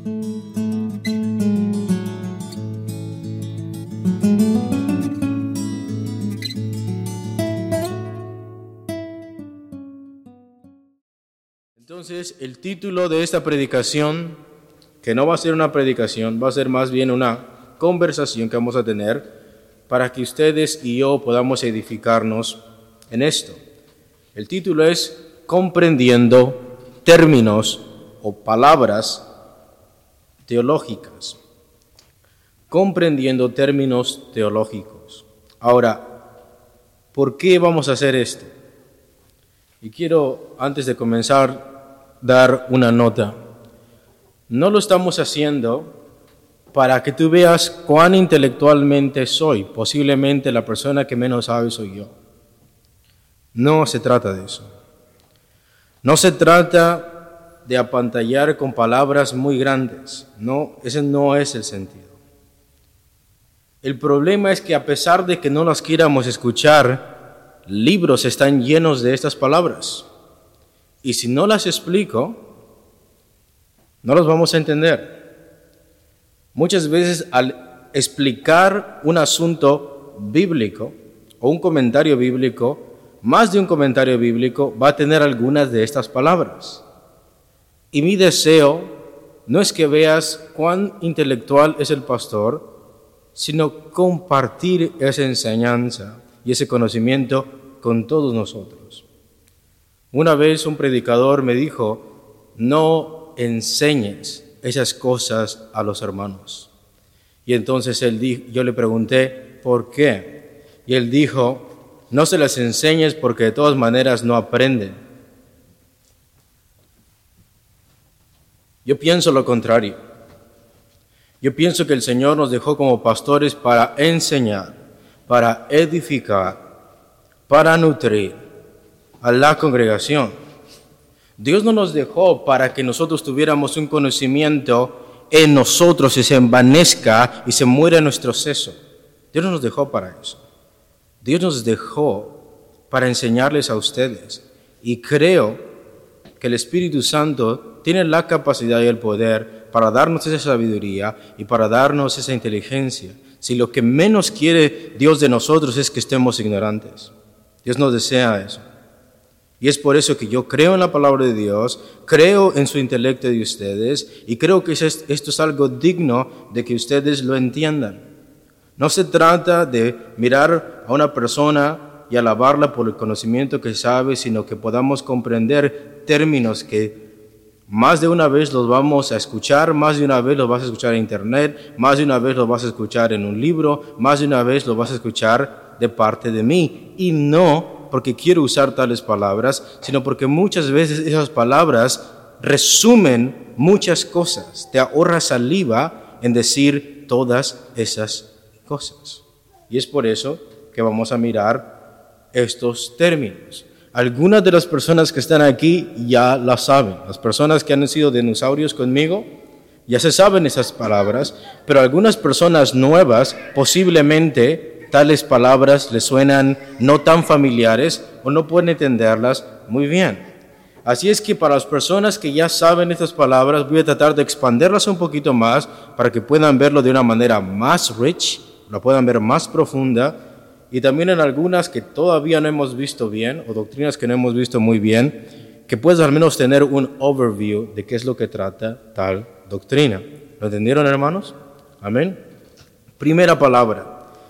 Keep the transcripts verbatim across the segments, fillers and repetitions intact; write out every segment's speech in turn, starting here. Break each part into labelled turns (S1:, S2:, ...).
S1: Entonces, el título de esta predicación, que no va a ser una predicación, va a ser más bien una conversación que vamos a tener para que ustedes y yo podamos edificarnos en esto. El título es Comprendiendo términos o palabras teológicas. Comprendiendo términos teológicos. Ahora, ¿por qué vamos a hacer esto? Y quiero, antes de comenzar, dar una nota. No lo estamos haciendo para que tú veas cuán intelectualmente soy. Posiblemente la persona que menos sabe soy yo. No se trata de eso. No se trata de apantallar con palabras muy grandes. No, ese no es el sentido. El problema es que a pesar de que no las quieramos escuchar, libros están llenos de estas palabras. Y si no las explico, no las vamos a entender. Muchas veces al explicar un asunto bíblico o un comentario bíblico, más de un comentario bíblico va a tener algunas de estas palabras. Y mi deseo no es que veas cuán intelectual es el pastor, sino compartir esa enseñanza y ese conocimiento con todos nosotros. Una vez un predicador me dijo, no enseñes esas cosas a los hermanos. Y entonces él dijo, yo le pregunté, ¿por qué? Y él dijo, no se las enseñes porque de todas maneras no aprenden. Yo pienso lo contrario. Yo pienso que el Señor nos dejó como pastores para enseñar, para edificar, para nutrir a la congregación. Dios no nos dejó para que nosotros tuviéramos un conocimiento en nosotros y se envanezca y se muera nuestro seso. Dios no nos dejó para eso. Dios nos dejó para enseñarles a ustedes. Y creo que el Espíritu Santo tiene la capacidad y el poder para darnos esa sabiduría y para darnos esa inteligencia. Si lo que menos quiere Dios de nosotros es que estemos ignorantes. Dios no desea eso. Y es por eso que yo creo en la palabra de Dios, creo en su intelecto de ustedes y creo que esto es algo digno de que ustedes lo entiendan. No se trata de mirar a una persona y alabarla por el conocimiento que sabe, sino que podamos comprender términos que más de una vez los vamos a escuchar, más de una vez los vas a escuchar en internet, más de una vez los vas a escuchar en un libro, más de una vez los vas a escuchar de parte de mí. Y no porque quiero usar tales palabras, sino porque muchas veces esas palabras resumen muchas cosas. Te ahorra saliva en decir todas esas cosas. Y es por eso que vamos a mirar estos términos. Algunas de las personas que están aquí ya las saben. Las personas que han sido dinosaurios conmigo ya se saben esas palabras, pero algunas personas nuevas posiblemente tales palabras les suenan no tan familiares o no pueden entenderlas muy bien. Así es que para las personas que ya saben estas palabras, voy a tratar de expandirlas un poquito más para que puedan verlo de una manera más rich, la puedan ver más profunda, y también en algunas que todavía no hemos visto bien o doctrinas que no hemos visto muy bien, que puedas al menos tener un overview de qué es lo que trata tal doctrina. ¿Lo entendieron, hermanos? Amén. Primera palabra.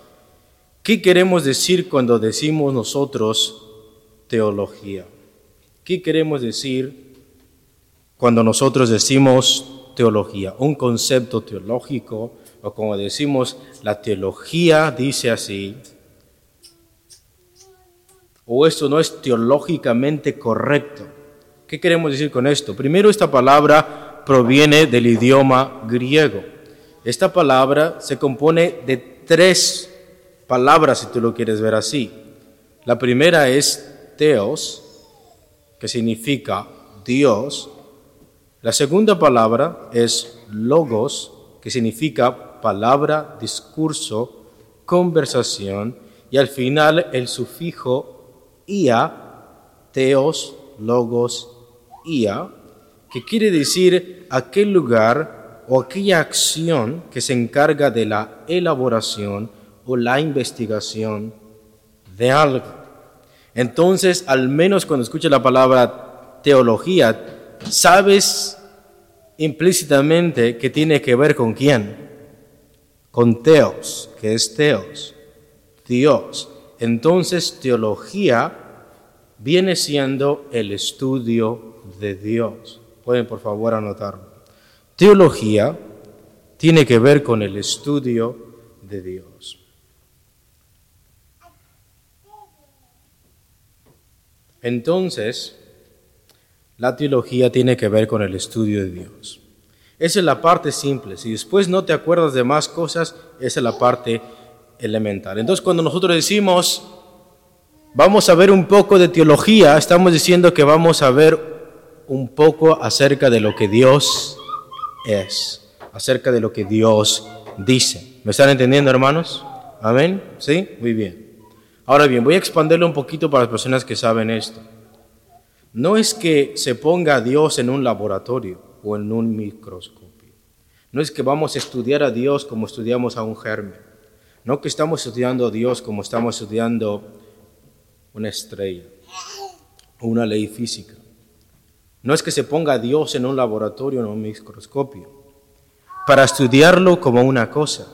S1: ¿Qué queremos decir cuando decimos nosotros teología? ¿Qué queremos decir cuando nosotros decimos teología? Un concepto teológico, o como decimos, la teología dice así, o esto no es teológicamente correcto. ¿Qué queremos decir con esto? Primero, esta palabra proviene del idioma griego. Esta palabra se compone de tres palabras, si tú lo quieres ver así. La primera es theos, que significa Dios. La segunda palabra es logos, que significa palabra, discurso, conversación. Y al final el sufijo ia, theos, logos, ia, que quiere decir aquel lugar o aquella acción que se encarga de la elaboración o la investigación de algo. Entonces, al menos cuando escuchas la palabra teología, sabes implícitamente que tiene que ver con quién, con Theos, que es Theos, Dios. Entonces, teología viene siendo el estudio de Dios. Pueden por favor anotarlo. Teología tiene que ver con el estudio de Dios. Entonces, la teología tiene que ver con el estudio de Dios. Esa es la parte simple. Si después no te acuerdas de más cosas, esa es la parte elemental. Entonces, cuando nosotros decimos, vamos a ver un poco de teología, estamos diciendo que vamos a ver un poco acerca de lo que Dios es, acerca de lo que Dios dice. ¿Me están entendiendo, hermanos? ¿Amén? ¿Sí? Muy bien. Ahora bien, voy a expandirlo un poquito para las personas que saben esto. No es que se ponga a Dios en un laboratorio o en un microscopio. No es que vamos a estudiar a Dios como estudiamos a un germen. No que estamos estudiando a Dios como estamos estudiando una estrella o una ley física. No es que se ponga a Dios en un laboratorio o en un microscopio para estudiarlo como una cosa,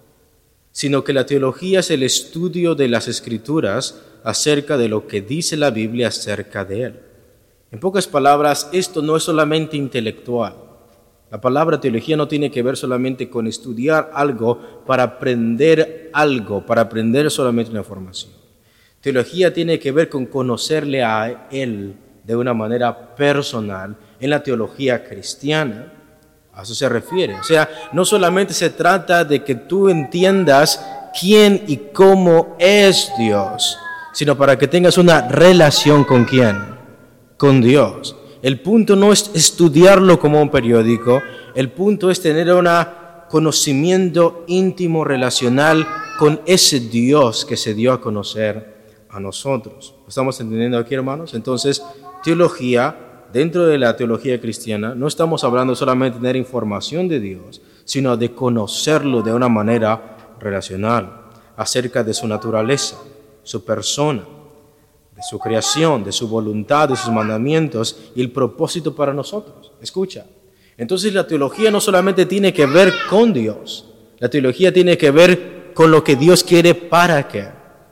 S1: sino que la teología es el estudio de las Escrituras acerca de lo que dice la Biblia acerca de Él. En pocas palabras, esto no es solamente intelectual. La palabra teología no tiene que ver solamente con estudiar algo para aprender algo, para aprender solamente una información. Teología tiene que ver con conocerle a Él de una manera personal en la teología cristiana. A eso se refiere. O sea, no solamente se trata de que tú entiendas quién y cómo es Dios, sino para que tengas una relación con quién, con Dios. El punto no es estudiarlo como un periódico, el punto es tener un conocimiento íntimo, relacional con ese Dios que se dio a conocer a nosotros. ¿Estamos entendiendo aquí, hermanos? Entonces, teología, dentro de la teología cristiana, no estamos hablando solamente de tener información de Dios, sino de conocerlo de una manera relacional, acerca de su naturaleza, su persona, de su creación, de su voluntad, de sus mandamientos y el propósito para nosotros. Escucha. Entonces la teología no solamente tiene que ver con Dios, la teología tiene que ver con lo que Dios quiere para qué,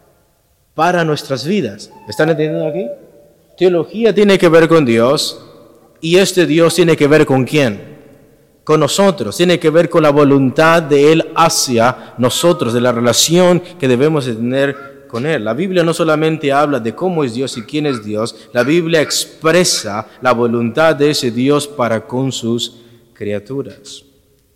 S1: para nuestras vidas. ¿Me están entendiendo aquí? Teología tiene que ver con Dios y este Dios tiene que ver con quién, con nosotros, tiene que ver con la voluntad de Él hacia nosotros, de la relación que debemos de tener con Él. La Biblia no solamente habla de cómo es Dios y quién es Dios, la Biblia expresa la voluntad de ese Dios para con sus criaturas.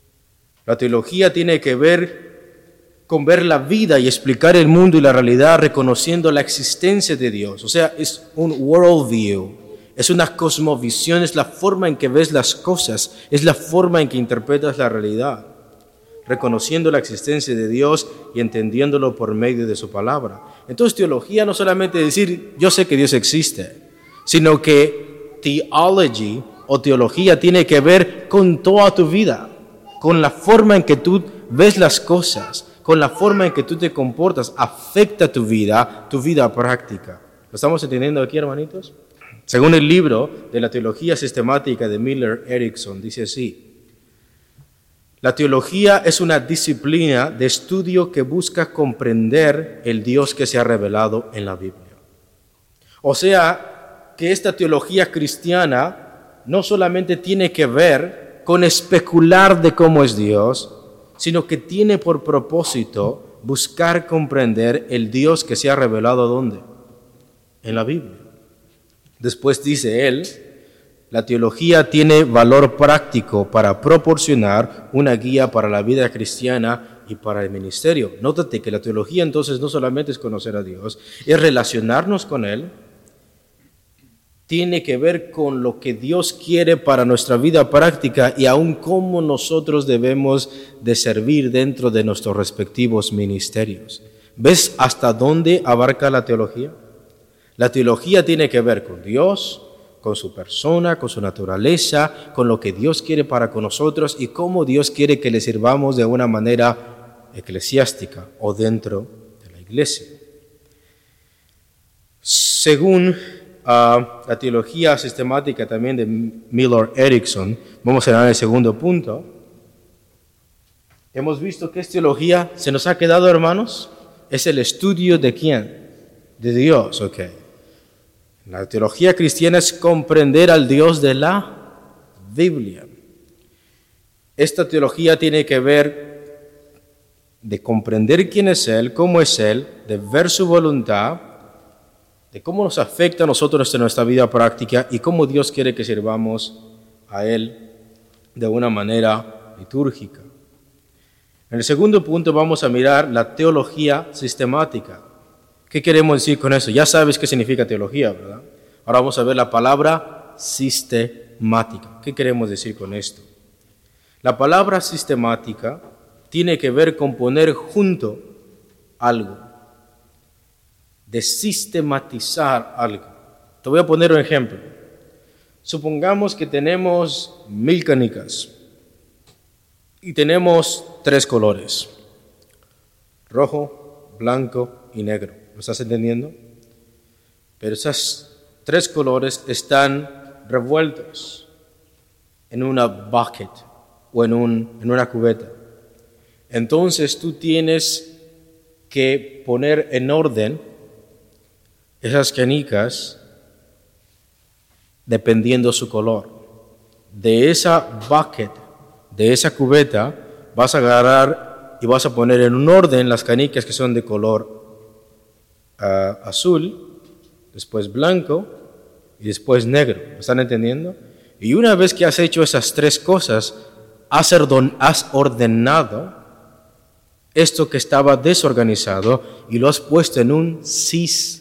S1: La teología tiene que ver con ver la vida y explicar el mundo y la realidad reconociendo la existencia de Dios. O sea, es un worldview, es una cosmovisión, es la forma en que ves las cosas, es la forma en que interpretas la realidad, reconociendo la existencia de Dios y entendiéndolo por medio de su palabra. Entonces, teología no solamente decir, yo sé que Dios existe, sino que theology o teología tiene que ver con toda tu vida, con la forma en que tú ves las cosas, con la forma en que tú te comportas, afecta tu vida, tu vida práctica. ¿Lo estamos entendiendo aquí, hermanitos? Según el libro de la teología sistemática de Miller Erickson, dice así: la teología es una disciplina de estudio que busca comprender el Dios que se ha revelado en la Biblia. O sea, que esta teología cristiana no solamente tiene que ver con especular de cómo es Dios, sino que tiene por propósito buscar comprender el Dios que se ha revelado ¿dónde? En la Biblia. Después dice él, la teología tiene valor práctico para proporcionar una guía para la vida cristiana y para el ministerio. Nótate que la teología entonces no solamente es conocer a Dios, es relacionarnos con Él, tiene que ver con lo que Dios quiere para nuestra vida práctica y aún cómo nosotros debemos de servir dentro de nuestros respectivos ministerios. ¿Ves hasta dónde abarca la teología? La teología tiene que ver con Dios, con su persona, con su naturaleza, con lo que Dios quiere para con nosotros y cómo Dios quiere que le sirvamos de una manera eclesiástica o dentro de la iglesia. Según uh, la teología sistemática también de Millard Erickson, vamos a dar el segundo punto. Hemos visto que esta teología se nos ha quedado, hermanos, es el estudio de quién, de Dios, ok. La teología cristiana es comprender al Dios de la Biblia. Esta teología tiene que ver de comprender quién es Él, cómo es Él, de ver su voluntad, de cómo nos afecta a nosotros en nuestra vida práctica y cómo Dios quiere que sirvamos a Él de una manera litúrgica. En el segundo punto vamos a mirar la teología sistemática. ¿Qué queremos decir con eso? Ya sabes qué significa teología, ¿verdad? Ahora vamos a ver la palabra sistemática. ¿Qué queremos decir con esto? La palabra sistemática tiene que ver con poner junto algo, de sistematizar algo. Te voy a poner un ejemplo. Supongamos que tenemos mil canicas y tenemos tres colores, rojo, blanco y negro. ¿Lo estás entendiendo? Pero esos tres colores están revueltos en una bucket o en, un, en una cubeta. Entonces tú tienes que poner en orden esas canicas dependiendo su color. De esa bucket, de esa cubeta, vas a agarrar y vas a poner en un orden las canicas que son de color uh, azul, después blanco y después negro. ¿Me están entendiendo? Y una vez que has hecho esas tres cosas, has ordenado esto que estaba desorganizado y lo has puesto en un sistema.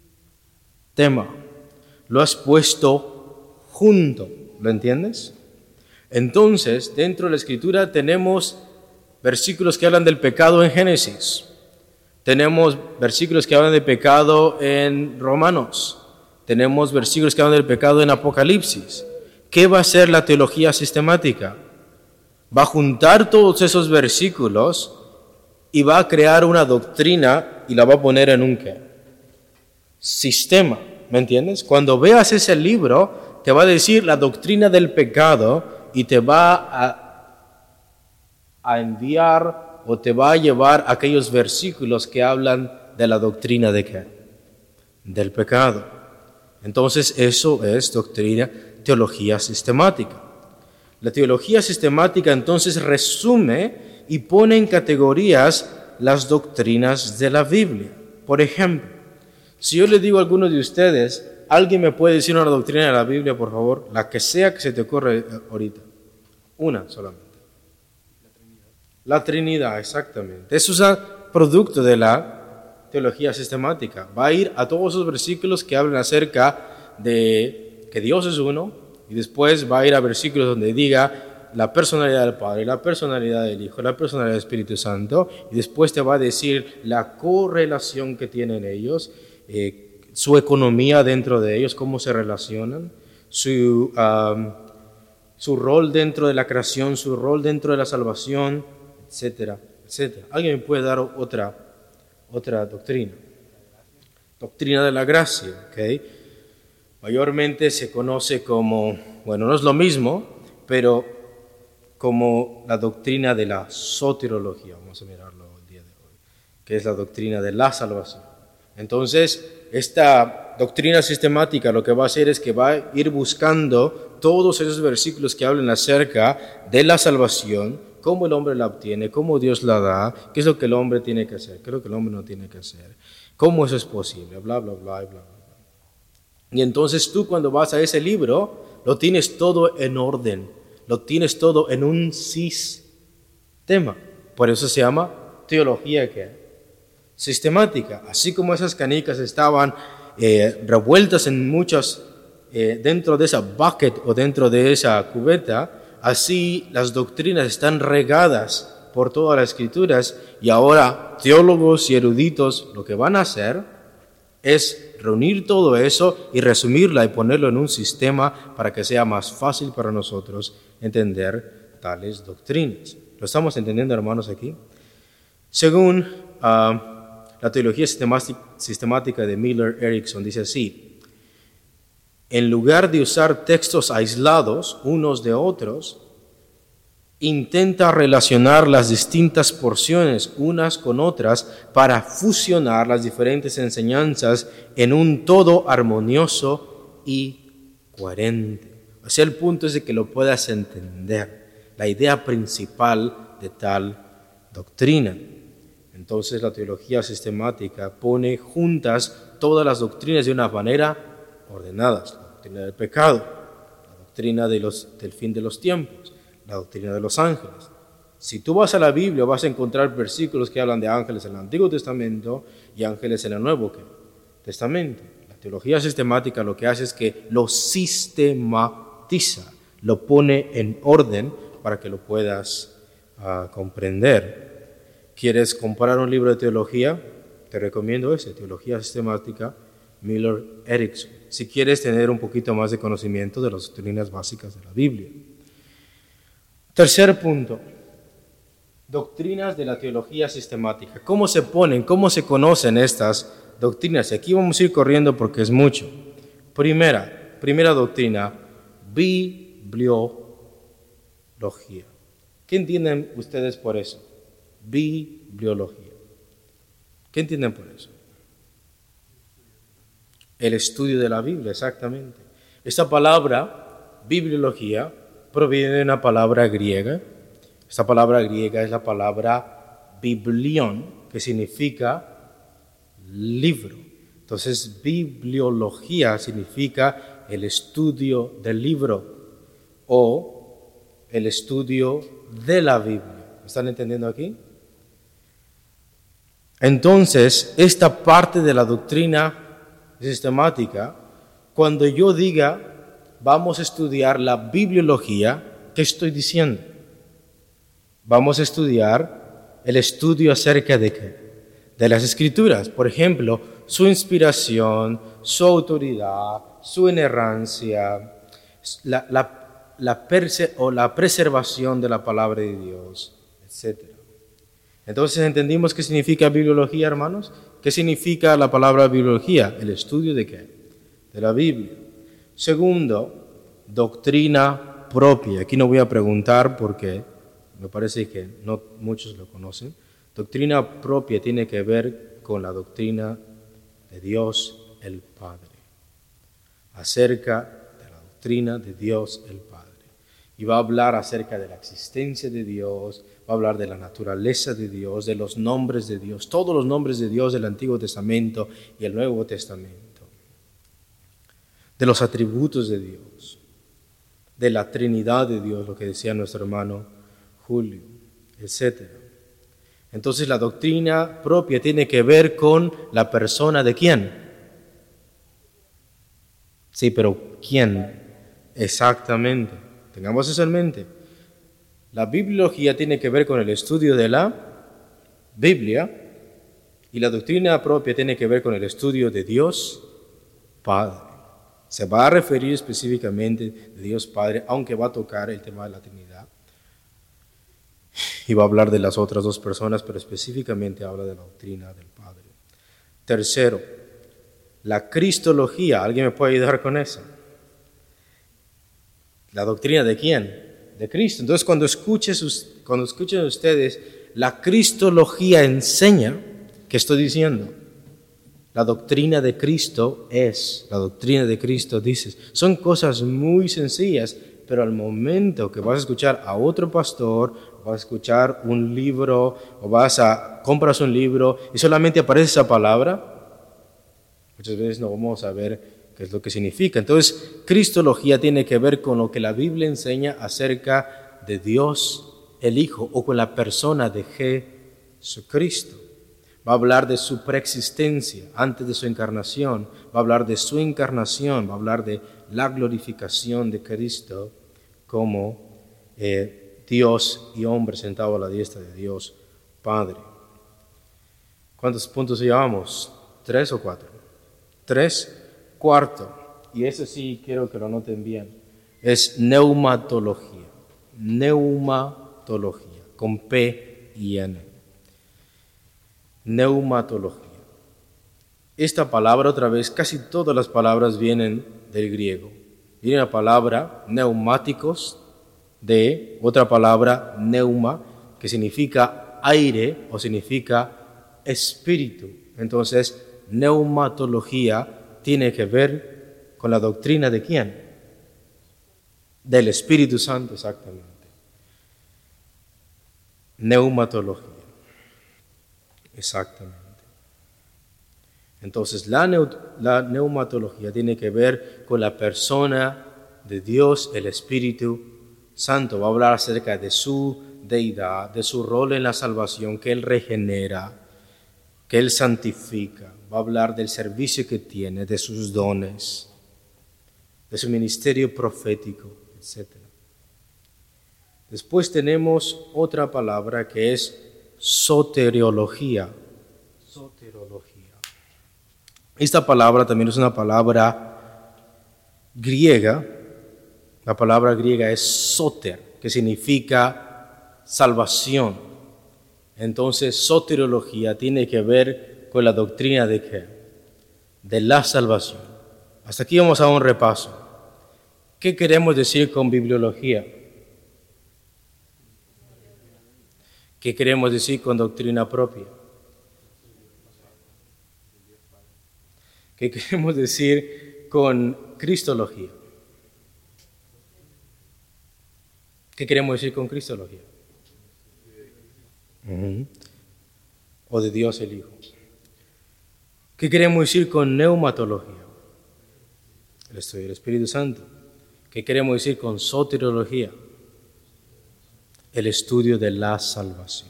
S1: Lo has puesto junto. ¿Lo entiendes? Entonces, dentro de la Escritura tenemos versículos que hablan del pecado en Génesis. Tenemos versículos que hablan del pecado en Romanos. Tenemos versículos que hablan del pecado en Apocalipsis. ¿Qué va a hacer la teología sistemática? Va a juntar todos esos versículos y va a crear una doctrina y la va a poner en un ¿qué? Sistema. ¿Me entiendes? Cuando veas ese libro, te va a decir la doctrina del pecado y te va a, a enviar o te va a llevar a aquellos versículos que hablan de la doctrina de qué? Del pecado. Entonces eso es doctrina, teología sistemática. La teología sistemática entonces resume y pone en categorías las doctrinas de la Biblia. Por ejemplo, si yo le digo a alguno de ustedes, ¿alguien me puede decir una doctrina de la Biblia, por favor? La que sea que se te ocurra ahorita. Una solamente. La Trinidad. La Trinidad, exactamente. Eso es un producto de la teología sistemática. Va a ir a todos esos versículos que hablan acerca de que Dios es uno, y después va a ir a versículos donde diga la personalidad del Padre, la personalidad del Hijo, la personalidad del Espíritu Santo, y después te va a decir la correlación que tienen ellos, eh, su economía dentro de ellos, cómo se relacionan, su, um, su rol dentro de la creación, su rol dentro de la salvación, etcétera, etcétera. ¿Alguien me puede dar otra, otra doctrina? Doctrina de la gracia, ¿ok? Mayormente se conoce como, bueno, no es lo mismo, pero como la doctrina de la soteriología, vamos a mirarlo el día de hoy, que es la doctrina de la salvación. Entonces, esta doctrina sistemática lo que va a hacer es que va a ir buscando todos esos versículos que hablan acerca de la salvación, cómo el hombre la obtiene, cómo Dios la da, qué es lo que el hombre tiene que hacer, qué es lo que el hombre no tiene que hacer, cómo eso es posible, bla, bla, bla, bla, bla. Y entonces tú cuando vas a ese libro, lo tienes todo en orden, lo tienes todo en un sistema. Por eso se llama teología ¿qué? Sistemática. Así como esas canicas estaban eh, revueltas en muchas, eh, dentro de esa bucket o dentro de esa cubeta, así las doctrinas están regadas por todas las escrituras y ahora teólogos y eruditos lo que van a hacer Es reunir todo eso y resumirla y ponerlo en un sistema para que sea más fácil para nosotros entender tales doctrinas. ¿Lo estamos entendiendo, hermanos, aquí? Según uh, la teología sistemática de Miller Erickson, dice así: en lugar de usar textos aislados unos de otros, intenta relacionar las distintas porciones unas con otras para fusionar las diferentes enseñanzas en un todo armonioso y coherente. O sea, el punto es de que lo puedas entender, la idea principal de tal doctrina. Entonces la teología sistemática pone juntas todas las doctrinas de una manera ordenada. La doctrina del pecado, la doctrina de los, del fin de los tiempos, la doctrina de los ángeles. Si tú vas a la Biblia vas a encontrar versículos que hablan de ángeles en el Antiguo Testamento y ángeles en el Nuevo Testamento. La teología sistemática lo que hace es que lo sistematiza, lo pone en orden para que lo puedas uh, comprender. ¿Quieres comprar un libro de teología? Te recomiendo ese, Teología Sistemática, Miller Erickson, si quieres tener un poquito más de conocimiento de las doctrinas básicas de la Biblia. Tercer punto, doctrinas de la teología sistemática. ¿Cómo se ponen, cómo se conocen estas doctrinas? Y aquí vamos a ir corriendo porque es mucho. Primera, primera doctrina, bibliología. ¿Qué entienden ustedes por eso? Bibliología. ¿Qué entienden por eso? El estudio de la Biblia, exactamente. Esta palabra, bibliología, proviene de una palabra griega. Esta palabra griega es la palabra biblión, que significa libro. Entonces, bibliología significa el estudio del libro o el estudio de la Biblia. ¿Me están entendiendo aquí? Entonces, esta parte de la doctrina sistemática, cuando yo diga, vamos a estudiar la bibliología, ¿qué estoy diciendo? Vamos a estudiar el estudio acerca de qué? De las Escrituras. Por ejemplo, su inspiración, su autoridad, su inerrancia, la, la, la, perse, o la preservación de la palabra de Dios, etcétera. Entonces, ¿entendimos qué significa bibliología, hermanos? ¿Qué significa la palabra bibliología? El estudio de qué? De la Biblia. Segundo, doctrina propia. Aquí no voy a preguntar porque me parece que no muchos lo conocen. Doctrina propia tiene que ver con la doctrina de Dios el Padre. Acerca de la doctrina de Dios el Padre. Y va a hablar acerca de la existencia de Dios, va a hablar de la naturaleza de Dios, de los nombres de Dios, todos los nombres de Dios del Antiguo Testamento y el Nuevo Testamento, de los atributos de Dios, de la Trinidad de Dios, lo que decía nuestro hermano Julio, etcétera. Entonces la doctrina propia tiene que ver con la persona de quién. Sí, pero ¿quién? Exactamente. Tengamos eso en mente. La bibliología tiene que ver con el estudio de la Biblia y la doctrina propia tiene que ver con el estudio de Dios Padre. Se va a referir específicamente de Dios Padre, aunque va a tocar el tema de la Trinidad. Y va a hablar de las otras dos personas, pero específicamente habla de la doctrina del Padre. Tercero, la cristología. ¿Alguien me puede ayudar con eso? ¿La doctrina de quién? De Cristo. Entonces, cuando, escuches, cuando escuchen ustedes, la cristología enseña, ¿qué estoy diciendo? La doctrina de Cristo es, la doctrina de Cristo dices. Son cosas muy sencillas, pero al momento que vas a escuchar a otro pastor, vas a escuchar un libro, o vas a, compras un libro, y solamente aparece esa palabra, muchas veces no vamos a ver qué es lo que significa. Entonces, cristología tiene que ver con lo que la Biblia enseña acerca de Dios el Hijo o con la persona de Jesucristo. Va a hablar de su preexistencia antes de su encarnación, va a hablar de su encarnación, va a hablar de la glorificación de Cristo como eh, Dios y hombre sentado a la diestra de Dios Padre. ¿Cuántos puntos llevamos? ¿Tres o cuatro? Tres. Cuarto, y eso sí quiero que lo noten bien, es neumatología. Neumatología, con P y N. Neumatología. Esta palabra, otra vez, casi todas las palabras vienen del griego. Viene la palabra neumáticos, de otra palabra neuma, que significa aire o significa espíritu. Entonces, neumatología tiene que ver con la doctrina de quién? Del Espíritu Santo, exactamente. Neumatología. Exactamente. Entonces, la, neut- la neumatología tiene que ver con la persona de Dios, el Espíritu Santo. Va a hablar acerca de su deidad, de su rol en la salvación, que Él regenera, que Él santifica. Va a hablar del servicio que tiene, de sus dones, de su ministerio profético, etcétera. Después tenemos otra palabra que es soteriología. Soteriología. Esta palabra también es una palabra griega. La palabra griega es soter, que significa salvación. Entonces, soteriología tiene que ver con la doctrina de qué? De la salvación. Hasta aquí vamos a un repaso. ¿Qué queremos decir con bibliología? ¿Qué queremos decir con doctrina propia? ¿Qué queremos decir con cristología? ¿Qué queremos decir con cristología? Uh-huh. O de Dios el Hijo. ¿Qué queremos decir con neumatología? El estudio del Espíritu Santo. ¿Qué queremos decir con soteriología? El estudio de la salvación.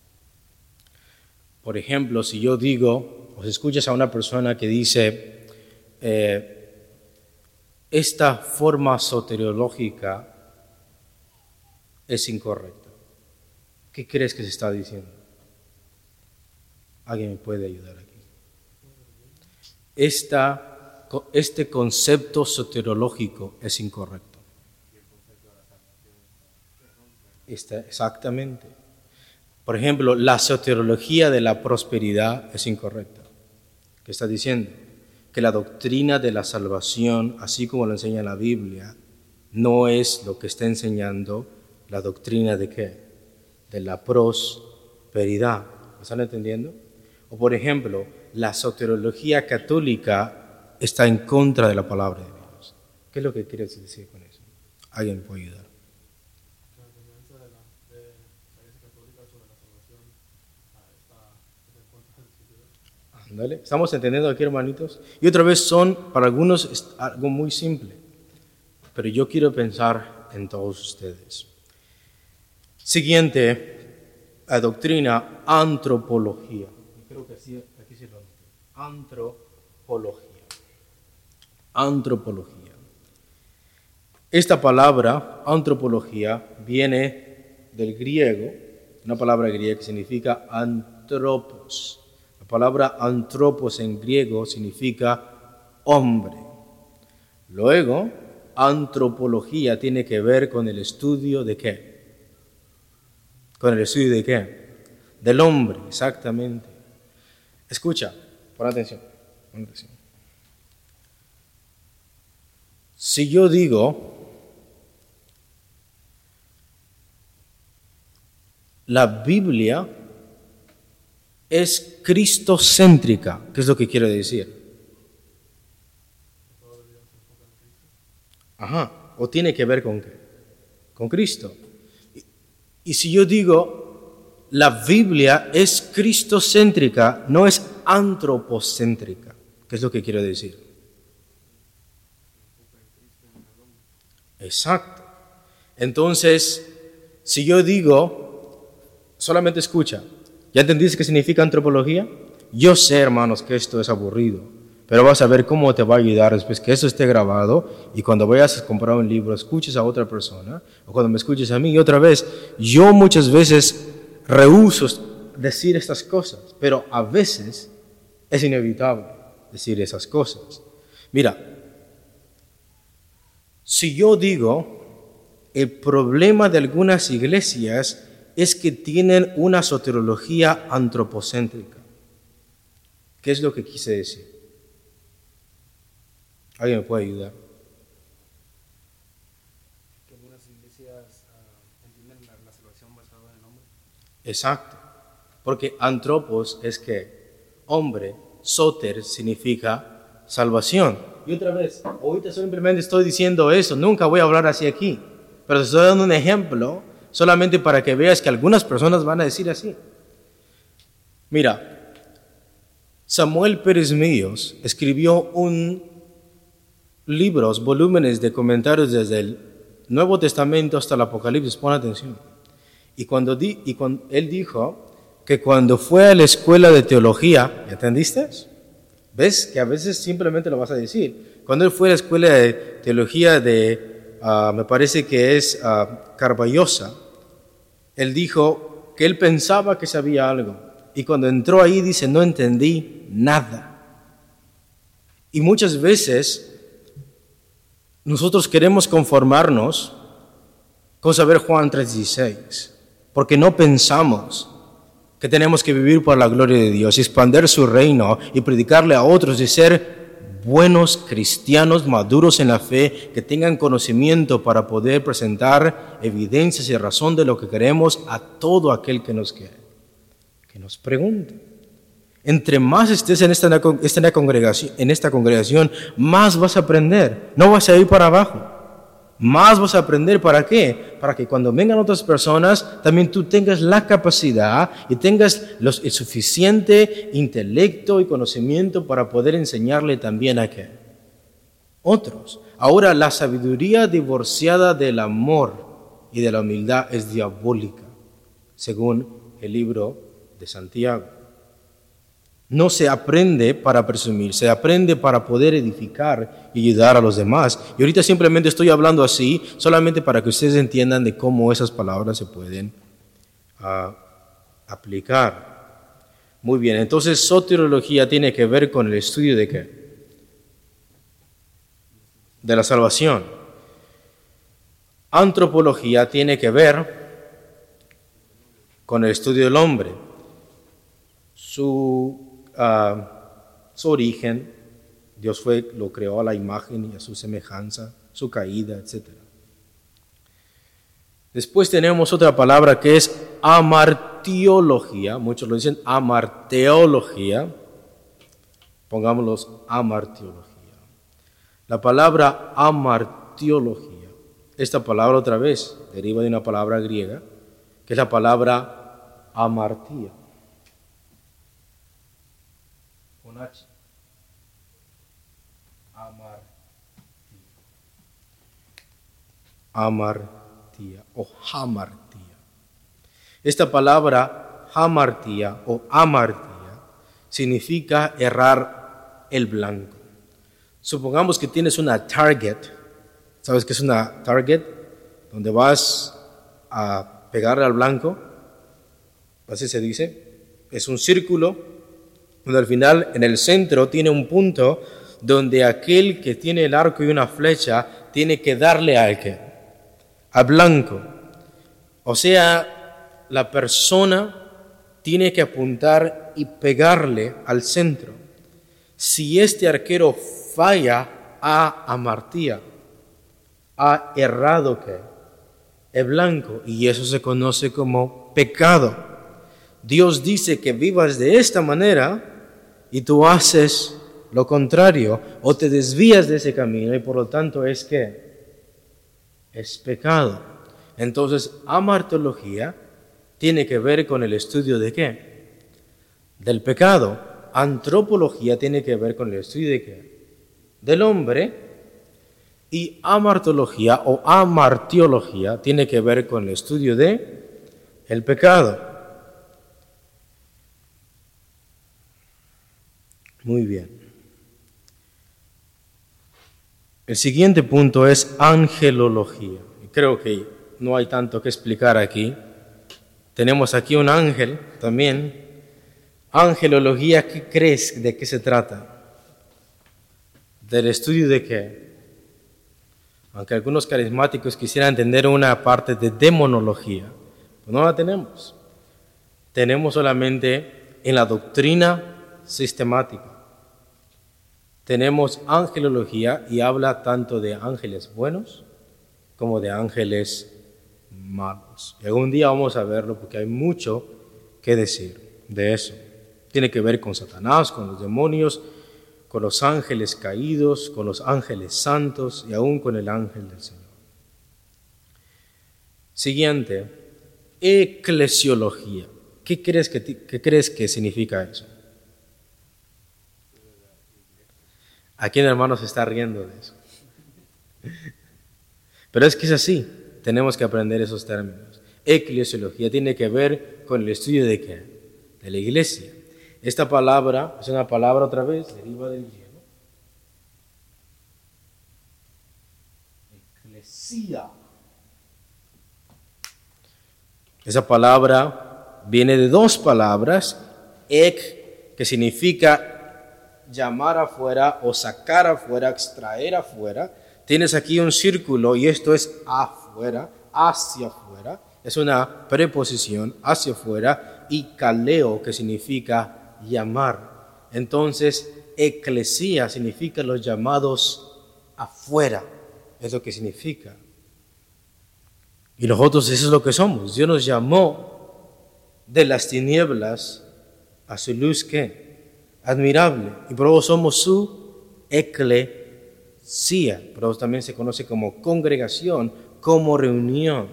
S1: Por ejemplo, si yo digo, o si escuchas a una persona que dice, eh, esta forma soteriológica es incorrecta, ¿qué crees que se está diciendo? ¿Alguien me puede ayudar aquí? Esta, este concepto soteriológico es incorrecto. Está, exactamente. Por ejemplo, la soteriología de la prosperidad es incorrecta. ¿Qué está diciendo? Que la doctrina de la salvación, así como lo enseña la Biblia, no es lo que está enseñando la doctrina de qué? De la prosperidad. ¿Me están entendiendo? O por ejemplo, la soteriología católica está en contra de la palabra de Dios. ¿Qué es lo que quieres decir con eso? ¿Alguien me puede ayudar?
S2: La enseñanza de la, de la Iglesia Católica sobre la salvación está en contra de la Escritura.
S1: Ándale. ¿Estamos entendiendo aquí, hermanitos? Y otra vez son, para algunos, es algo muy simple. Pero yo quiero pensar en todos ustedes. Siguiente, la doctrina antropología. Creo que así, aquí sí lo noté. Antropología. Antropología. Esta palabra, antropología, viene del griego, una palabra griega que significa antropos. La palabra antropos en griego significa hombre. Luego, antropología tiene que ver con el estudio de qué. ¿Con el estudio de qué? Del hombre, exactamente. Escucha, pon atención, pon atención. Si yo digo, la Biblia es cristocéntrica, ¿qué es lo que quiere decir? Ajá, o tiene que ver con qué? Con Cristo. Y, y si yo digo, la Biblia es cristocéntrica, no es antropocéntrica, ¿qué es lo que quiero decir? Exacto. Entonces, si yo digo, solamente escucha, ¿ya entendiste qué significa antropología? Yo sé, hermanos, que esto es aburrido, pero vas a ver cómo te va a ayudar después que eso esté grabado y cuando vayas a comprar un libro, escuches a otra persona o cuando me escuches a mí. Y otra vez, yo muchas veces rehúso decir estas cosas, pero a veces es inevitable. decir esas cosas. Mira, si yo digo, el problema de algunas iglesias es que tienen una soteriología antropocéntrica. ¿Qué es lo que quise decir? ¿Alguien me puede ayudar?
S2: Que algunas iglesias uh, entienden la, la salvación basada en el hombre.
S1: Exacto. Porque antropos es que hombre, soter significa salvación. Y otra vez, ahorita simplemente estoy diciendo eso, nunca voy a hablar así aquí. Pero te estoy dando un ejemplo solamente para que veas que algunas personas van a decir así. Mira, Samuel Pérez Millos escribió un libros, volúmenes de comentarios desde el Nuevo Testamento hasta el Apocalipsis, pon atención. Y cuando, di, y cuando él dijo que cuando fue a la escuela de teología, ¿ya entendiste? ¿Ves? Que a veces simplemente lo vas a decir. Cuando él fue a la escuela de teología de, uh, me parece que es uh, Carballosa, él dijo que él pensaba que sabía algo. Y cuando entró ahí dice, no entendí nada. Y muchas veces nosotros queremos conformarnos con saber Juan tres dieciséis, porque no pensamos que tenemos que vivir por la gloria de Dios, expandir su reino y predicarle a otros y ser buenos cristianos maduros en la fe, que tengan conocimiento para poder presentar evidencias y razón de lo que queremos a todo aquel que nos quiere, que nos pregunte. Entre más estés en esta, esta congregación, en esta congregación, más vas a aprender. No vas a ir para abajo. Más vas a aprender. ¿Para qué? Para que cuando vengan otras personas, también tú tengas la capacidad y tengas los, el suficiente intelecto y conocimiento para poder enseñarle también a qué. Otros. Ahora, la sabiduría divorciada del amor y de la humildad es diabólica, según el libro de Santiago. No se aprende para presumir, se aprende para poder edificar y ayudar a los demás. Y ahorita simplemente estoy hablando así, solamente para que ustedes entiendan de cómo esas palabras se pueden uh, aplicar. Muy bien, entonces soteriología tiene que ver con el estudio de qué? De la salvación. Antropología tiene que ver con el estudio del hombre, su Uh, su origen. Dios fue, lo creó a la imagen y a su semejanza, su caída, etcétera. Después tenemos otra palabra que es amartiología. Muchos lo dicen amarteología. Pongámoslos amartiología. La palabra amartiología, esta palabra otra vez deriva de una palabra griega, que es la palabra amartía. H. Amartía. Amartía o hamartía. Esta palabra hamartía o amartía significa errar el blanco. Supongamos que tienes una target. ¿Sabes qué es una target? Donde vas a pegarle al blanco. Así se dice. Es un círculo donde al final, en el centro, tiene un punto donde aquel que tiene el arco y una flecha tiene que darle al que, al blanco. O sea, la persona tiene que apuntar y pegarle al centro. Si este arquero falla, ha amartía, ha errado que el blanco, y eso se conoce como pecado. Dios dice que vivas de esta manera y tú haces lo contrario o te desvías de ese camino y por lo tanto es que es pecado. Entonces, amartología tiene que ver con el estudio de qué? Del pecado. Antropología tiene que ver con el estudio de qué? Del hombre. Y amartología o amartiología tiene que ver con el estudio de el pecado. Muy bien. El siguiente punto es angelología. Creo que no hay tanto que explicar aquí. Tenemos aquí un ángel también. Angelología, ¿qué crees? ¿De qué se trata? ¿Del estudio de qué? Aunque algunos carismáticos quisieran tener una parte de demonología, pues no la tenemos. Tenemos solamente en la doctrina sistemática. Tenemos angelología y habla tanto de ángeles buenos como de ángeles malos. Y algún día vamos a verlo porque hay mucho que decir de eso. Tiene que ver con Satanás, con los demonios, con los ángeles caídos, con los ángeles santos y aún con el ángel del Señor. Siguiente, eclesiología. ¿Qué crees que, qué crees que significa eso? ¿A quién, hermano, se está riendo de eso? Pero es que es así, tenemos que aprender esos términos. Eclesiología tiene que ver con el estudio de qué? De la iglesia. Esta palabra es una palabra otra vez, deriva del griego. Eclesia. Esa palabra viene de dos palabras, ek, que significa llamar afuera o sacar afuera, extraer afuera. Tienes aquí un círculo y esto es afuera, hacia afuera. Es una preposición, hacia afuera, y kaleo, que significa llamar. Entonces, eclesia significa los llamados afuera. Es lo que significa. Y nosotros eso es lo que somos. Dios nos llamó de las tinieblas a su luz, ¿qué? Admirable. Y por eso somos su eclesia. Por eso también se conoce como congregación, como reunión.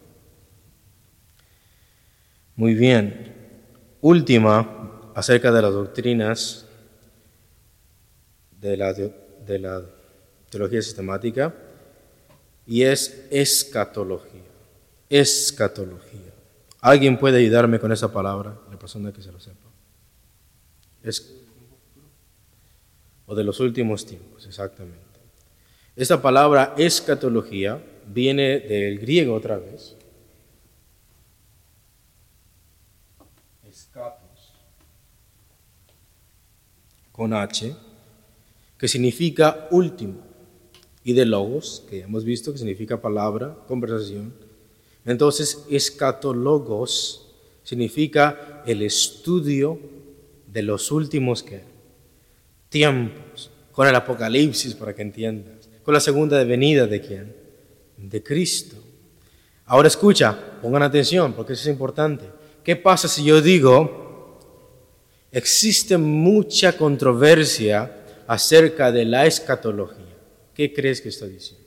S1: Muy bien. Última, acerca de las doctrinas de la, de la teología sistemática, y es escatología. Escatología. ¿Alguien puede ayudarme con esa palabra? La persona que se lo sepa. Es, o de los últimos tiempos, exactamente. Esta palabra escatología viene del griego otra vez. Escatos. Con H, que significa último. Y de logos, que hemos visto que significa palabra, conversación. Entonces, escatologos significa el estudio de los últimos ¿qué? Tiempos, con el Apocalipsis, para que entiendas, con la segunda venida de quién, de Cristo. Ahora escucha, pongan atención, porque eso es importante. ¿Qué pasa si yo digo, existe mucha controversia acerca de la escatología? ¿Qué crees que estoy diciendo?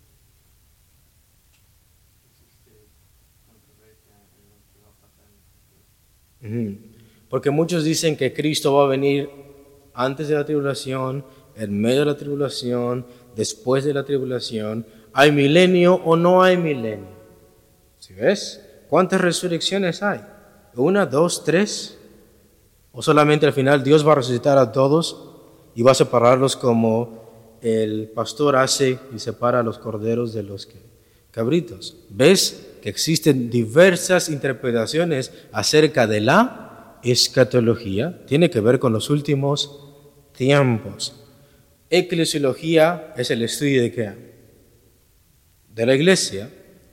S1: Porque muchos dicen que Cristo va a venir antes de la tribulación, en medio de la tribulación, después de la tribulación. ¿Hay milenio o no hay milenio? ¿Sí ves? ¿Cuántas resurrecciones hay? ¿Una, dos, tres? ¿O solamente al final Dios va a resucitar a todos y va a separarlos como el pastor hace y separa a los corderos de los cabritos? ¿Ves que existen diversas interpretaciones acerca de la escatología? Tiene que ver con los últimos tiempos. Eclesiología es el estudio de qué? De la iglesia.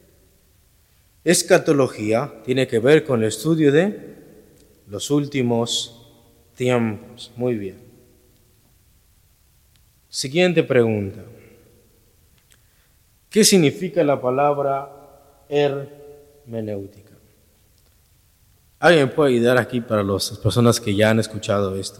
S1: Escatología tiene que ver con el estudio de los últimos tiempos. Muy bien. Siguiente pregunta. ¿Qué significa la palabra hermenéutica? ¿Alguien puede ayudar aquí para las personas que ya han escuchado esto?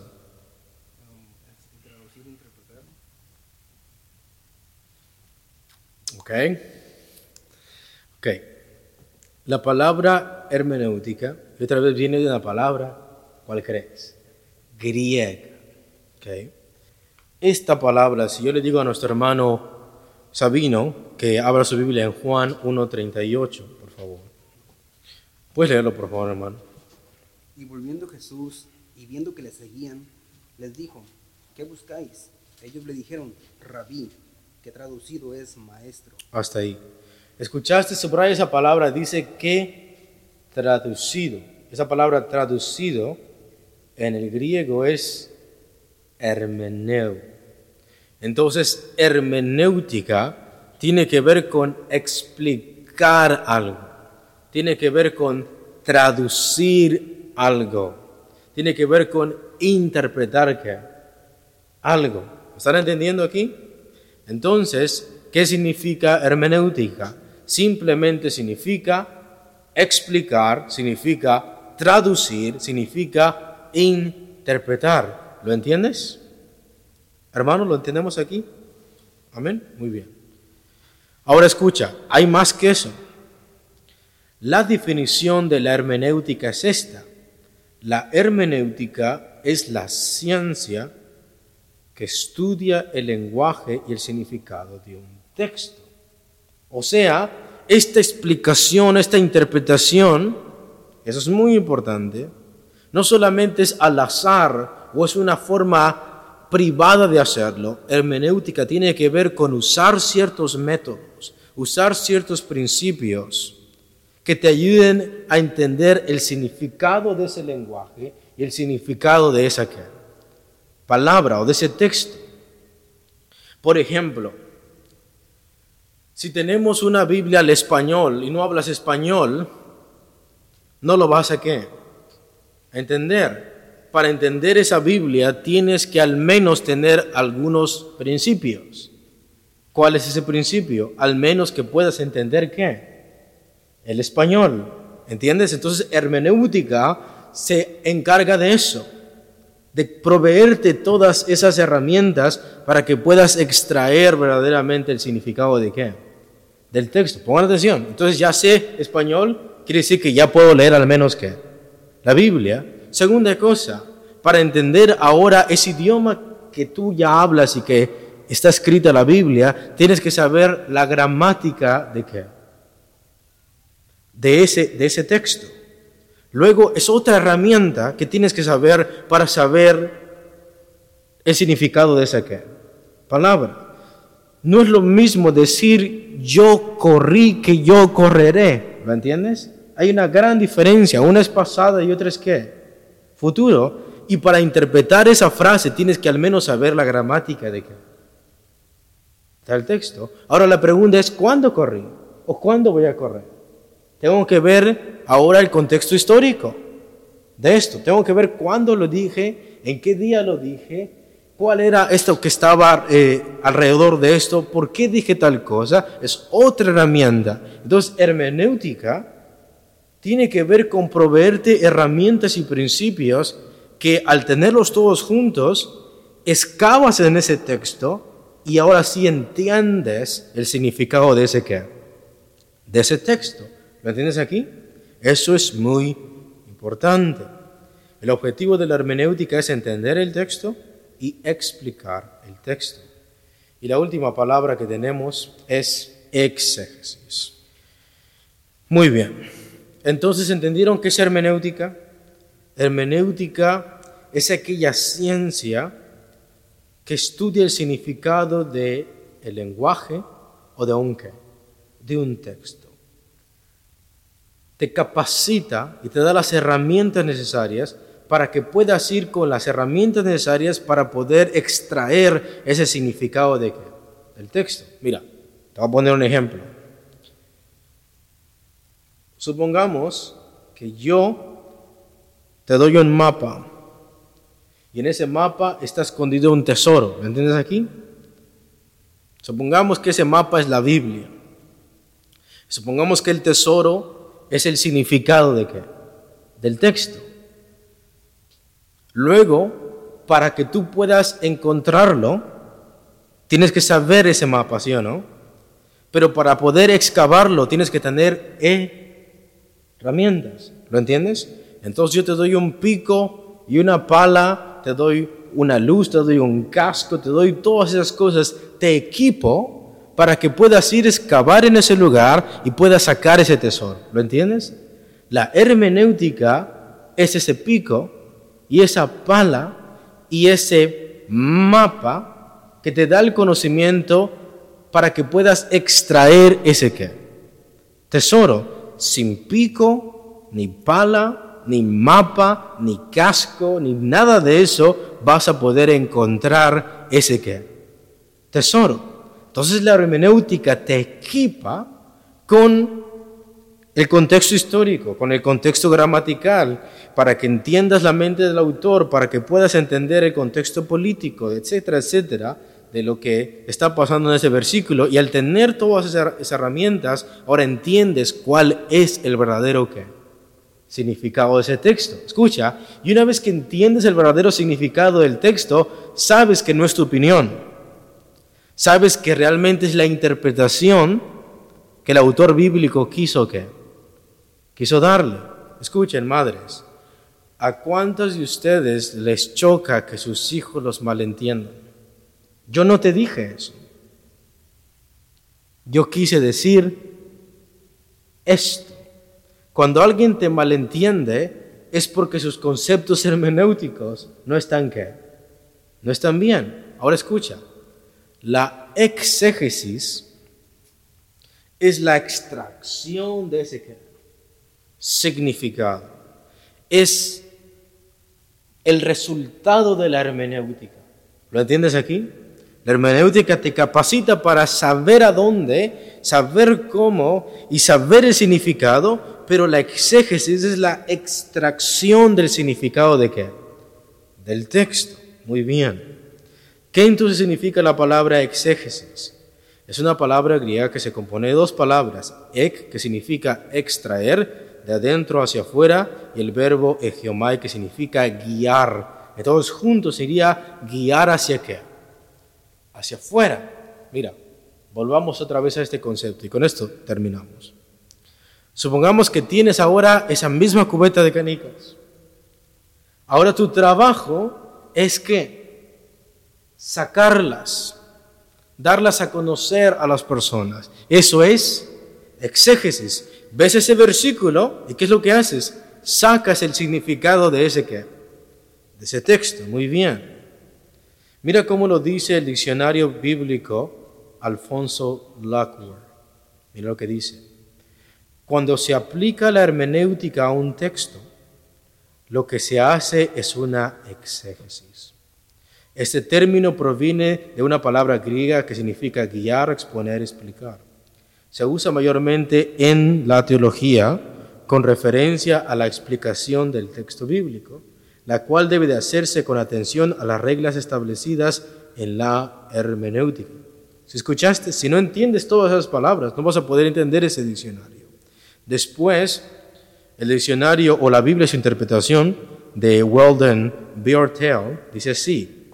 S1: Ok. Ok. La palabra hermenéutica, otra vez viene de una palabra, ¿cuál crees? Griega. Ok. Esta palabra, si yo le digo a nuestro hermano Sabino, que abra su Biblia en Juan uno treinta y ocho, por favor. ¿Puedes leerlo, por favor, hermano?
S3: Y volviendo Jesús, y viendo que le seguían, les dijo, ¿qué buscáis? Ellos le dijeron, Rabí, que traducido es maestro.
S1: Hasta ahí. ¿Escuchaste? Subraya esa palabra, dice que traducido. Esa palabra traducido en el griego es hermeneu. Entonces, hermenéutica tiene que ver con explicar algo, tiene que ver con traducir algo, tiene que ver con interpretar ¿qué? Algo. ¿Están entendiendo aquí? Entonces, ¿qué significa hermenéutica? Simplemente significa explicar, significa traducir, significa interpretar. ¿Lo entiendes? Hermanos, ¿lo entendemos aquí? Amén. Muy bien. Ahora escucha, hay más que eso. La definición de la hermenéutica es esta. La hermenéutica es la ciencia que estudia el lenguaje y el significado de un texto. O sea, esta explicación, esta interpretación, eso es muy importante, no solamente es al azar o es una forma privada de hacerlo. Hermenéutica tiene que ver con usar ciertos métodos, usar ciertos principios que te ayuden a entender el significado de ese lenguaje y el significado de esa ¿qué? Palabra o de ese texto. Por ejemplo, si tenemos una Biblia al español y no hablas español, no lo vas a ¿qué? A entender. Para entender esa Biblia tienes que al menos tener algunos principios. ¿Cuál es ese principio? Al menos que puedas entender ¿qué? El español. ¿Entiendes? Entonces, hermenéutica se encarga de eso, de proveerte todas esas herramientas para que puedas extraer verdaderamente el significado de qué, del texto. Pongan atención. Entonces ya sé español, quiere decir que ya puedo leer al menos qué, la Biblia. Segunda cosa, para entender ahora ese idioma que tú ya hablas y que está escrita la Biblia, tienes que saber la gramática de qué, de ese, de ese texto. Luego es otra herramienta que tienes que saber para saber el significado de esa ¿qué? Palabra. No es lo mismo decir yo corrí que yo correré. ¿Lo entiendes? Hay una gran diferencia. Una es pasada y otra es ¿qué? Futuro. Y para interpretar esa frase tienes que al menos saber la gramática de qué. Del texto. Ahora la pregunta es ¿cuándo corrí? ¿O cuándo voy a correr? Tengo que ver ahora el contexto histórico de esto. Tengo que ver cuándo lo dije, en qué día lo dije, cuál era esto que estaba eh, alrededor de esto, por qué dije tal cosa. Es otra herramienta. Entonces, hermenéutica tiene que ver con proveerte herramientas y principios que al tenerlos todos juntos, excavas en ese texto y ahora sí entiendes el significado de ese qué, de ese texto. ¿Lo entiendes aquí? Eso es muy importante. El objetivo de la hermenéutica es entender el texto y explicar el texto. Y la última palabra que tenemos es exégesis. Muy bien. Entonces, ¿entendieron qué es hermenéutica? Hermenéutica es aquella ciencia que estudia el significado del lenguaje o de un qué, de un texto. Te capacita y te da las herramientas necesarias para que puedas ir con las herramientas necesarias para poder extraer ese significado de qué, del texto. Mira, te voy a poner un ejemplo. Supongamos que yo te doy un mapa y en ese mapa está escondido un tesoro. ¿Me entiendes aquí? Supongamos que ese mapa es la Biblia. Supongamos que el tesoro es el significado de qué, del texto. Luego, para que tú puedas encontrarlo, tienes que saber ese mapa, ¿sí o no? Pero para poder excavarlo, tienes que tener herramientas. ¿Lo entiendes? Entonces yo te doy un pico y una pala, te doy una luz, te doy un casco, te doy todas esas cosas, te equipo para que puedas ir a excavar en ese lugar y puedas sacar ese tesoro. ¿Lo entiendes? La hermenéutica es ese pico y esa pala y ese mapa que te da el conocimiento para que puedas extraer ese ¿qué? Tesoro. Sin pico, ni pala, ni mapa, ni casco, ni nada de eso vas a poder encontrar ese ¿qué? tesoro. Entonces la hermenéutica te equipa con el contexto histórico, con el contexto gramatical, para que entiendas la mente del autor, para que puedas entender el contexto político, etcétera, etcétera, de lo que está pasando en ese versículo. Y al tener todas esas herramientas, ahora entiendes cuál es el verdadero ¿qué? Significado de ese texto. Escucha, y una vez que entiendes el verdadero significado del texto, sabes que no es tu opinión. Sabes que realmente es la interpretación que el autor bíblico quiso ¿qué? Quiso darle. Escuchen, madres, ¿a cuántos de ustedes les choca que sus hijos los malentiendan? Yo no te dije eso. Yo quise decir esto. Cuando alguien te malentiende es porque sus conceptos hermenéuticos no están ¿qué? No están bien. Ahora escucha. La exégesis es la extracción de ese ¿qué? Significado. Es el resultado de la hermenéutica. ¿Lo entiendes aquí? La hermenéutica te capacita para saber a dónde, saber cómo y saber el significado, pero la exégesis es la extracción del significado de ¿qué? Del texto. Muy bien. ¿Qué entonces significa la palabra exégesis? Es una palabra griega que se compone de dos palabras, ek, que significa extraer de adentro hacia afuera, y el verbo egeomai, que significa guiar. Entonces juntos sería guiar hacia qué? Hacia afuera. Mira, volvamos otra vez a este concepto y con esto terminamos. Supongamos que tienes ahora esa misma cubeta de canicas. Ahora tu trabajo es que sacarlas, darlas a conocer a las personas. Eso es exégesis. Ves ese versículo y ¿qué es lo que haces? Sacas el significado de ese ¿qué? De ese texto. Muy bien. Mira cómo lo dice el diccionario bíblico Alfonso Lockwood. Mira lo que dice. Cuando se aplica la hermenéutica a un texto, lo que se hace es una exégesis. Este término proviene de una palabra griega que significa guiar, exponer, explicar. Se usa mayormente en la teología con referencia a la explicación del texto bíblico, la cual debe de hacerse con atención a las reglas establecidas en la hermenéutica. Si escuchaste, si no entiendes todas esas palabras, no vas a poder entender ese diccionario. Después, el diccionario o la Biblia, su interpretación de Weldon Beartail, dice así: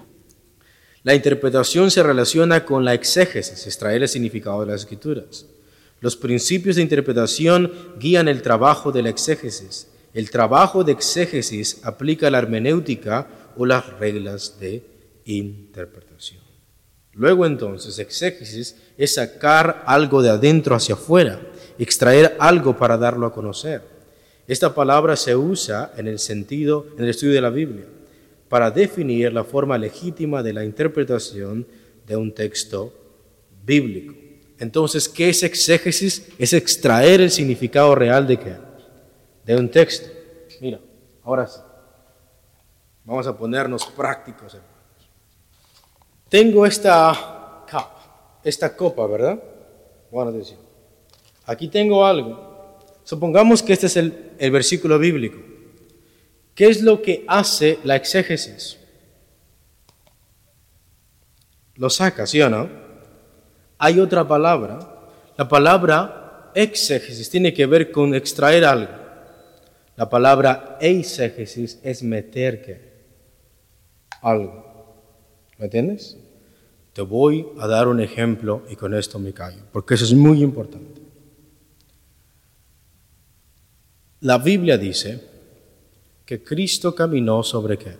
S1: la interpretación se relaciona con la exégesis, extraer el significado de las escrituras. Los principios de interpretación guían el trabajo de la exégesis. El trabajo de exégesis aplica la hermenéutica o las reglas de interpretación. Luego entonces, exégesis es sacar algo de adentro hacia afuera, extraer algo para darlo a conocer. Esta palabra se usa en el sentido, en el estudio de la Biblia, para definir la forma legítima de la interpretación de un texto bíblico. Entonces, ¿qué es exégesis? Es extraer el significado real de qué? De un texto. Mira, ahora sí. Vamos a ponernos prácticos, hermanos. Tengo esta copa, esta copa, ¿verdad? Buena atención. Aquí tengo algo. Supongamos que este es el, el versículo bíblico. ¿Qué es lo que hace la exégesis? Lo saca, ¿sí o no? Hay otra palabra. La palabra exégesis tiene que ver con extraer algo. La palabra eisegesis es meter ¿qué? Algo. ¿Me entiendes? Te voy a dar un ejemplo y con esto me callo, porque eso es muy importante. La Biblia dice que Cristo caminó sobre ¿qué?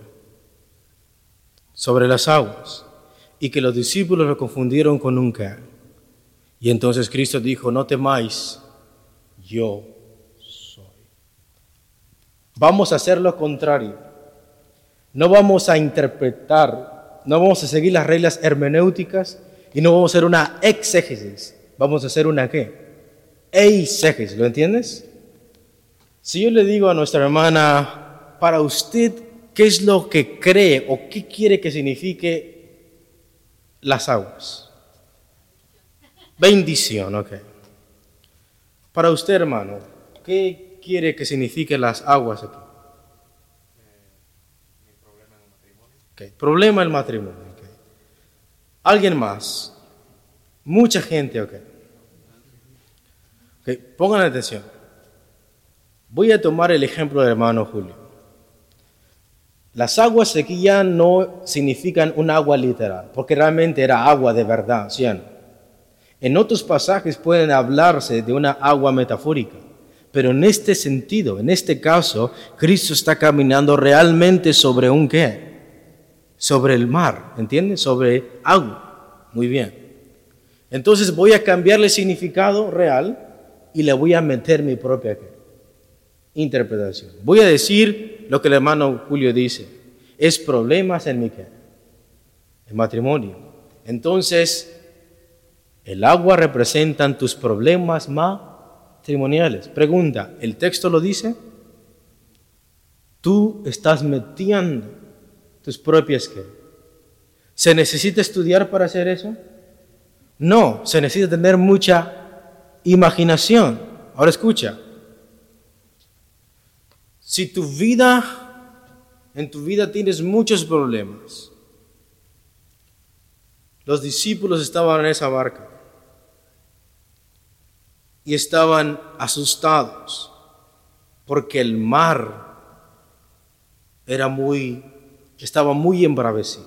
S1: Sobre las aguas, y que los discípulos lo confundieron con un ¿qué? Y entonces Cristo dijo: no temáis, yo soy. Vamos a hacer lo contrario. No vamos a interpretar, no vamos a seguir las reglas hermenéuticas y no vamos a hacer una exégesis. Vamos a hacer una ¿qué? Eisegesis, ¿lo entiendes? Si yo le digo a nuestra hermana, para usted, ¿qué es lo que cree o qué quiere que signifique las aguas? Bendición, ok. Para usted, hermano, ¿qué quiere que signifique las aguas aquí?
S2: Mi problema en el matrimonio.
S1: Okay. Problema del matrimonio. Okay. ¿Alguien más? Mucha gente, ok. Okay. Pongan atención. Voy a tomar el ejemplo del hermano Julio. Las aguas aquí ya no significan un agua literal, porque realmente era agua de verdad, ¿sí o no? En otros pasajes pueden hablarse de una agua metafórica, pero en este sentido, en este caso, Cristo está caminando realmente sobre un ¿qué? Sobre el mar, ¿entiendes? Sobre agua. Muy bien. Entonces voy a cambiarle el significado real y le voy a meter mi propia ¿qué? Interpretación. Voy a decir lo que el hermano Julio dice. Es problemas en mi ¿qué? El matrimonio. Entonces, el agua representa tus problemas matrimoniales. Pregunta, ¿el texto lo dice? Tú estás metiendo tus propias ¿qué? ¿Se necesita estudiar para hacer eso? No, se necesita tener mucha imaginación. Ahora escucha. Si tu vida, en tu vida tienes muchos problemas, los discípulos estaban en esa barca y estaban asustados porque el mar era muy, estaba muy embravecido.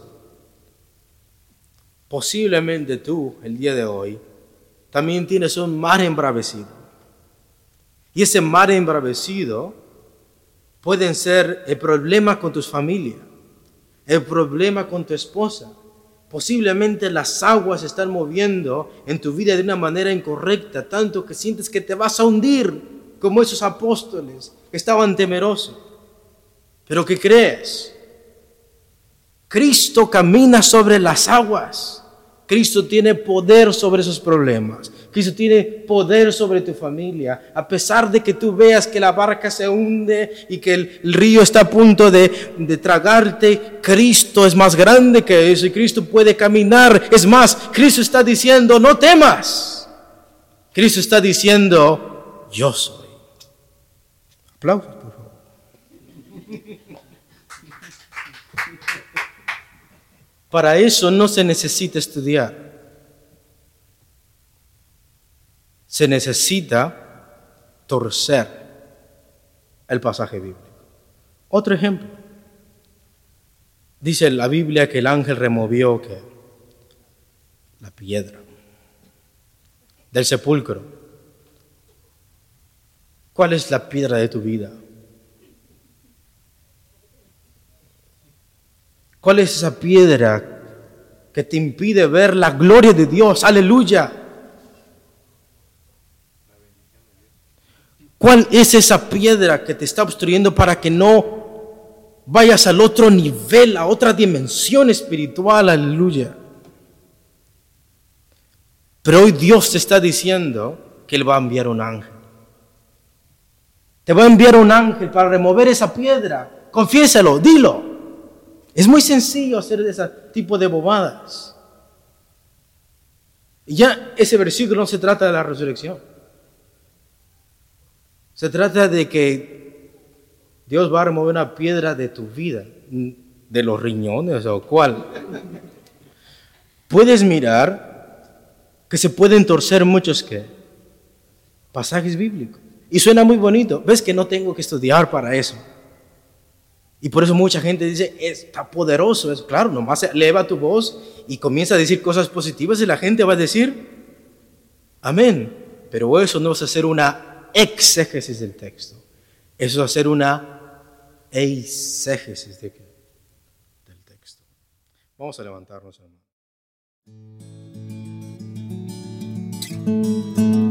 S1: Posiblemente tú, el día de hoy, también tienes un mar embravecido. Y ese mar embravecido pueden ser el problema con tu familia, el problema con tu esposa. Posiblemente las aguas se están moviendo en tu vida de una manera incorrecta, tanto que sientes que te vas a hundir, como esos apóstoles que estaban temerosos. Pero ¿qué crees? Cristo camina sobre las aguas. Cristo tiene poder sobre esos problemas. Cristo tiene poder sobre tu familia. A pesar de que tú veas que la barca se hunde y que el, el río está a punto de, de tragarte, Cristo es más grande que eso y Cristo puede caminar. Es más, Cristo está diciendo, no temas. Cristo está diciendo, yo soy. Aplausos, por favor. Para eso no se necesita estudiar. Se necesita torcer el pasaje bíblico. Otro ejemplo. Dice la Biblia que el ángel removió ¿qué? La piedra del sepulcro. ¿Cuál es la piedra de tu vida? ¿Cuál es esa piedra que te impide ver la gloria de Dios? Aleluya. ¿Cuál es esa piedra que te está obstruyendo para que no vayas al otro nivel, a otra dimensión espiritual? Aleluya. Pero hoy Dios te está diciendo que Él va a enviar un ángel. Te va a enviar un ángel para remover esa piedra. Confiésalo, dilo. Es muy sencillo hacer ese tipo de bobadas. Y ya ese versículo no se trata de la resurrección. Se trata de que Dios va a remover una piedra de tu vida, de los riñones o cuál. Puedes mirar que se pueden torcer muchos ¿qué? Pasajes bíblicos. Y suena muy bonito. ¿Ves que no tengo que estudiar para eso? Y por eso mucha gente dice, está poderoso. Es claro, nomás eleva tu voz y comienza a decir cosas positivas y la gente va a decir, amén. Pero eso no es hacer una exégesis del texto. Eso es hacer una eisegesis de, del texto. Vamos a levantarnos, hermano.